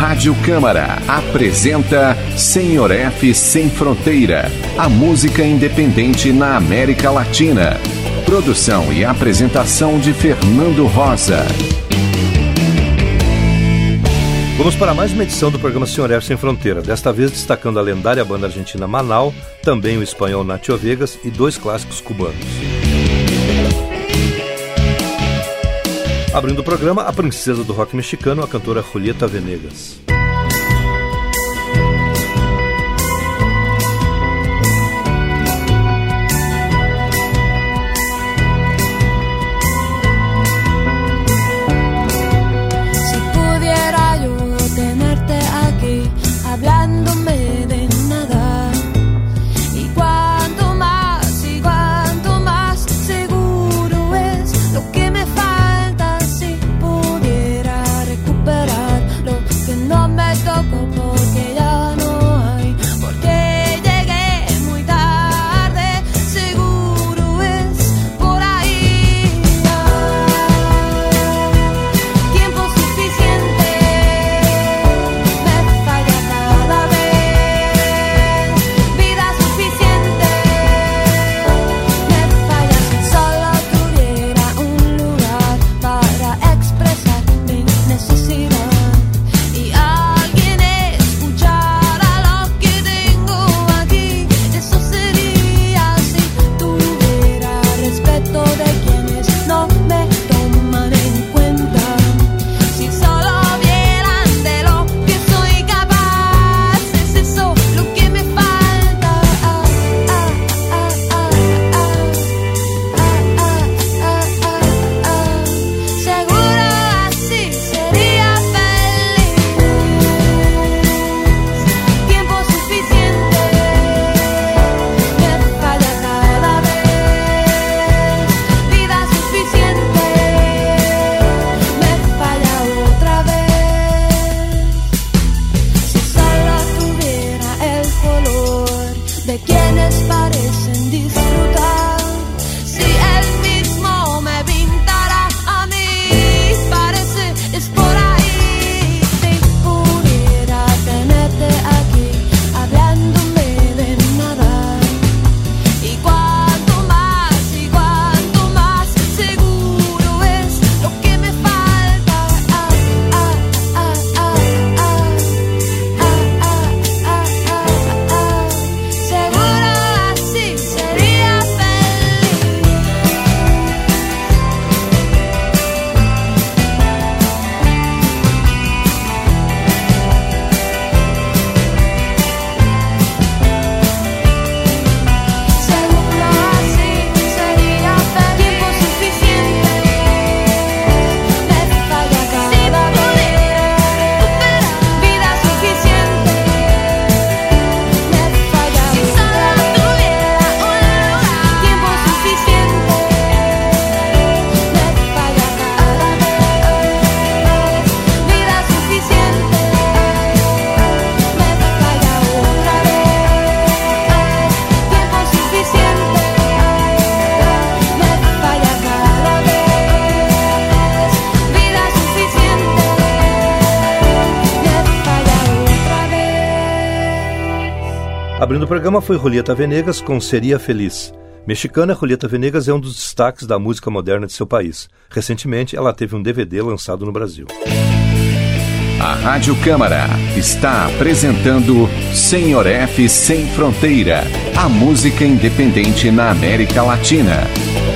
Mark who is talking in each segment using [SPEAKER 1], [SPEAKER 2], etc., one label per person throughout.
[SPEAKER 1] Rádio Câmara apresenta Senhor F Sem Fronteira, a música independente na América Latina. Produção e apresentação de Fernando Rosa.
[SPEAKER 2] Vamos para mais uma edição do programa Senhor F Sem Fronteira, desta vez destacando a lendária banda argentina Manal, também o espanhol Nacho Vegas e dois clássicos cubanos. Abrindo o programa, a princesa do rock mexicano, a cantora Julieta Venegas.
[SPEAKER 3] Hablándome de nada, y cuanto más seguro es lo que me falta. Si pudiera recuperar lo que no me tocó, porque ya no hay, porque llegué muy tarde, seguro es por ahí. Tiempo suficiente me falla cada vez, vida suficiente me falla. Si solo tuviera un lugar para expresar mi necesidad y alguien escuchara lo que tengo aquí, eso sería. Si tuviera respeto de quienes no me toman en cuenta, si solo vieran de lo que soy capaz, es eso lo que me falta. Seguro así sería feliz. Tiempo suficiente me falla cada vez, vida suficiente me falla otra vez. Si solo tuviera el color de quienes parecen disfrutar, si él mismo me pintara a mí, parece es por ahí. Si pudiera tenerte aquí, hablándome de nada, y cuanto más seguro es lo que me falta. Seguro así sería feliz. Seguro así sería feliz. Tiempo suficiente me falla cada vez, vida suficiente me falla otra vez. Tiempo suficiente me falla cada vez, vida suficiente me falla otra vez. Tiempo suficiente me falla cada vez, vida suficiente me falla otra vez.
[SPEAKER 2] Abrindo o programa foi Julieta Venegas com Seria Feliz. Mexicana, Julieta Venegas é um dos destaques da música moderna de seu país. Recentemente, ela teve um DVD lançado no Brasil.
[SPEAKER 1] A Rádio Câmara está apresentando Senhor F Sem Fronteira, a música independente na América Latina.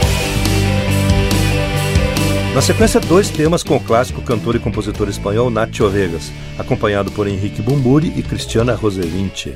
[SPEAKER 2] Na sequência, dois temas com o clássico cantor e compositor espanhol Nacho Vegas, acompanhado por Henrique Bumburi e Cristiana Rosevinche.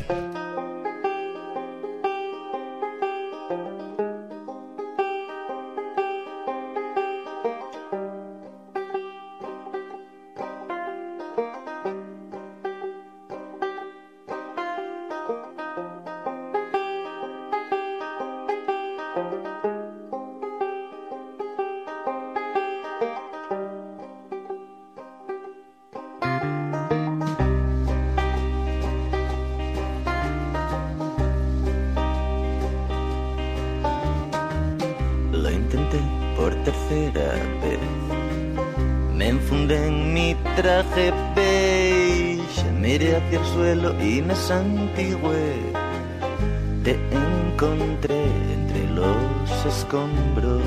[SPEAKER 4] Lo intenté por tercera vez. Me enfundé en mi traje beige Miré hacia el suelo y me santigué. Te encontré entre los escombros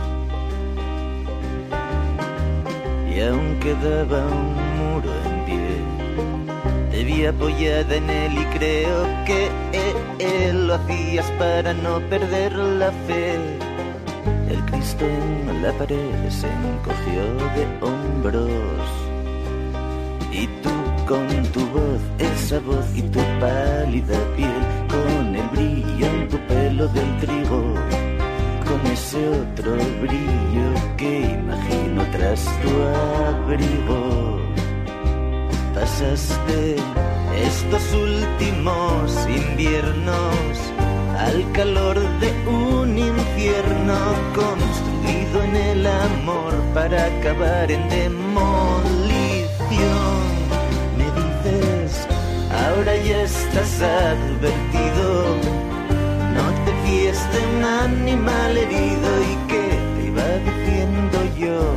[SPEAKER 4] y aún quedaba un muro en pie. Te vi apoyada en él y creo que lo hacías para no perder la fe. El Cristo en la pared se encogió de hombros y tú con tu voz, esa voz y tu pálida piel, con el brillo en tu pelo del trigo, con ese otro brillo que imagino tras tu abrigo. Pasaste estos últimos inviernos al calor de un infierno construido en el amor para acabar en demolición. Me dices, ahora ya estás advertido, no te fíes de un animal herido. ¿Y qué te iba diciendo yo?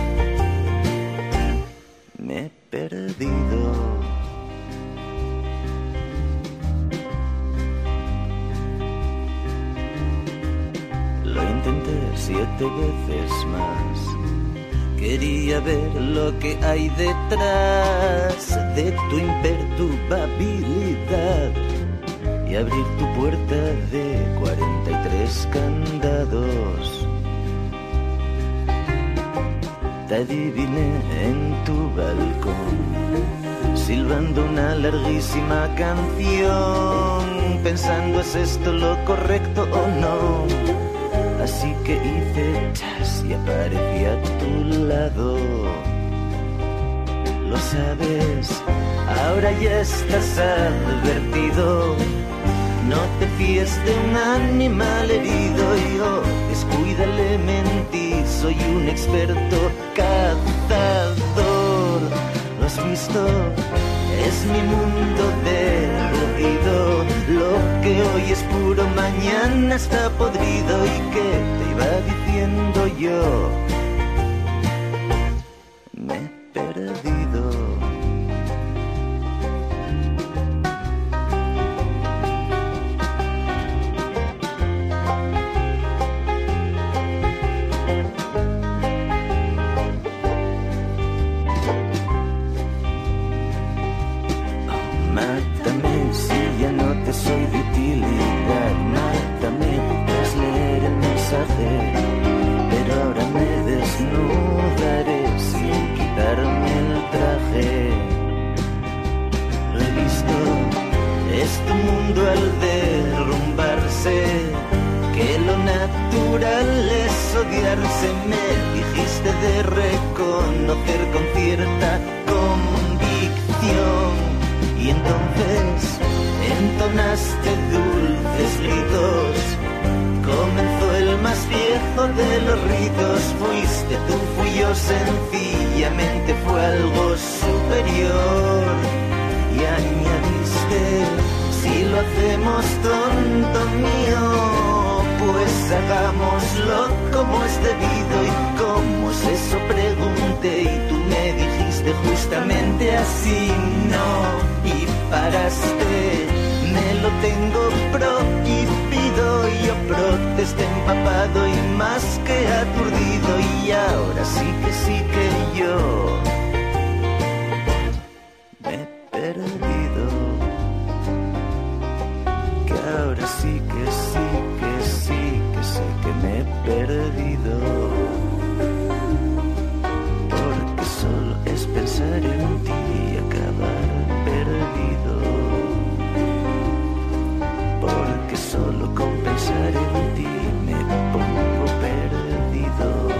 [SPEAKER 4] Me he perdido. Lo intenté 7 veces más. Quería ver lo que hay detrás de tu imperturbabilidad y abrir tu puerta de 43 candados. Te adiviné en tu balcón, silbando una larguísima canción, pensando ¿es esto lo correcto o no? Así que hice chas y aparecí a tu lado. Lo sabes, ahora ya estás advertido, no te fíes de un animal herido. Yo, descuídale, mentí, soy un experto cazador. ¿Lo has visto? Es mi mundo derretido. Lo que hoy es puro, mañana está podrido. ¿Y qué te iba diciendo yo? Me he perdido. Mátame si ya no te soy de utilidad. Mátame tras leer el mensaje, pero ahora me desnudaré sin quitarme el traje. Lo he visto, es tu mundo al derrumbarse, que lo natural es odiarse. Me dijiste de reconocer con cierta convicción y entonces entonaste dulces gritos. Comenzó el más viejo de los ritos. Fuiste tú, fui yo, sencillamente fue algo superior. Y añadiste, si lo hacemos tonto mío, pues hagámoslo como es debido. ¿Y cómo es eso? Pregunté y tú me dijiste justamente así, no. Y paraste, me lo tengo prohibido. Y yo protesté empapado y más que aturdido. Y ahora sí que yo me he perdido. Que ahora sí que sé que me he perdido. Porque solo es pensar en ti y acabar perdido. Porque solo con pensar en ti me pongo perdido.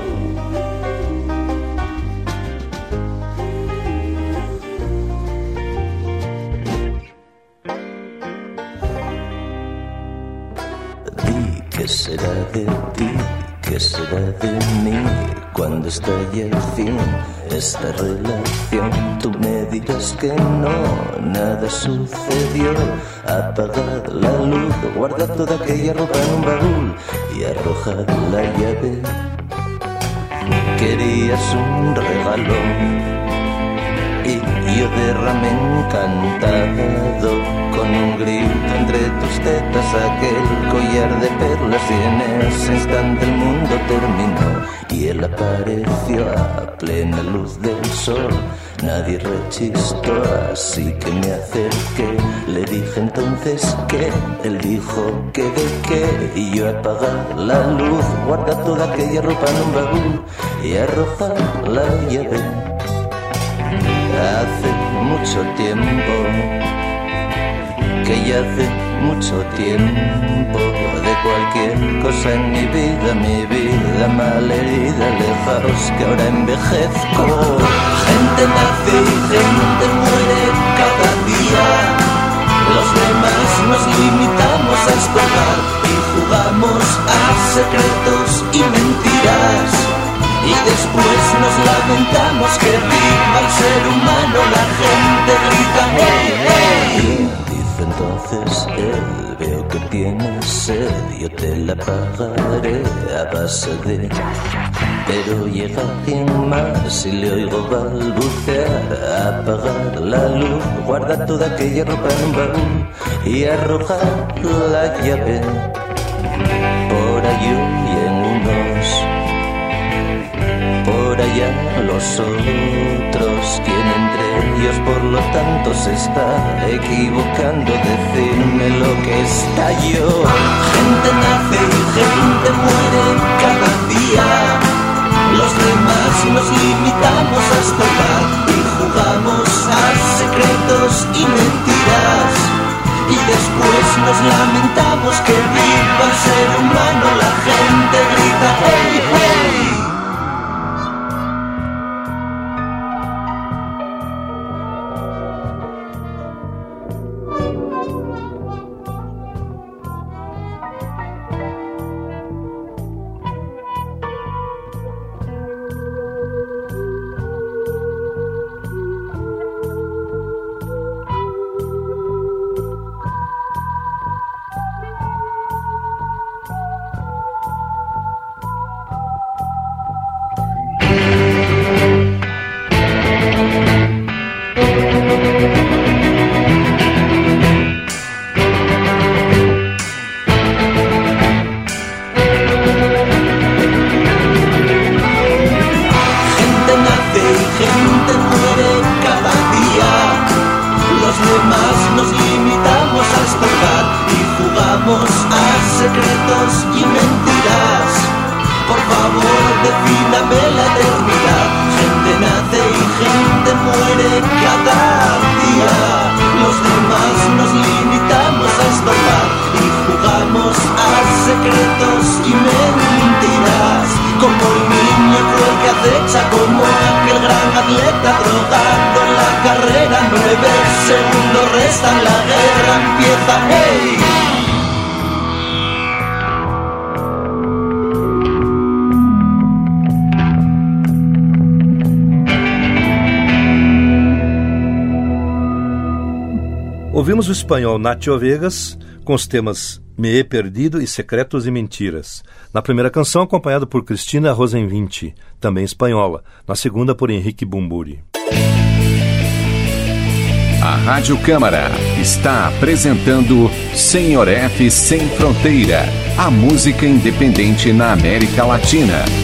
[SPEAKER 4] Di qué será de ti, qué será de mí cuando estalle al fin esta relación. Tú me dirás que no, nada sucedió. Apagad la luz, guardad toda aquella ropa en un baúl y arrojad la llave. Querías un regalo y yo derramé encantado con un grito entre tus tetas, aquel collar de perlas, y en ese instante el mundo terminó y él apareció a plena luz del sol. Nadie rechistó, así que me acerqué. Le dije entonces que, él dijo que de qué, y yo apagar la luz, guarda toda aquella ropa en un baúl y arrojar la llave. Hace mucho tiempo, que ya hace mucho tiempo, de cualquier cosa en mi vida malherida, alejaos que ahora envejezco. Gente nace y gente muere cada día, los demás nos limitamos a escapar y jugamos a secretos y mentiras, y después nos lamentamos que viva el ser humano. La gente grita ¡hey, hey! Dice entonces él, veo que tienes sed, yo te la pagaré a base de... Pero llega alguien más y le oigo balbucear, apagar la luz, guarda toda aquella ropa en un baúl y arrojar la llave. Por allí en unos, por allá los otros, quien entre ellos por lo tanto se está equivocando, decirme lo que está yo. Gente nace y gente muere cada día, los demás nos limitamos a escapar y jugamos a secretos y mentiras, y después nos lamentamos que viva el ser humano. La gente grita ¡hey, hey! Como aquel gran atleta drogado en la carrera, 9 segundos restan, la guerra empieza, ¡hey!
[SPEAKER 2] Ouvimos o espanhol Nacho Vegas com os temas Me He Perdido e Secretos e Mentiras. Na primeira canção, acompanhado por Cristina Rosenvinti, também espanhola. Na segunda, por Henrique Bumburi.
[SPEAKER 1] A Rádio Câmara está apresentando Senhor F Sem Fronteira, a música independente na América Latina.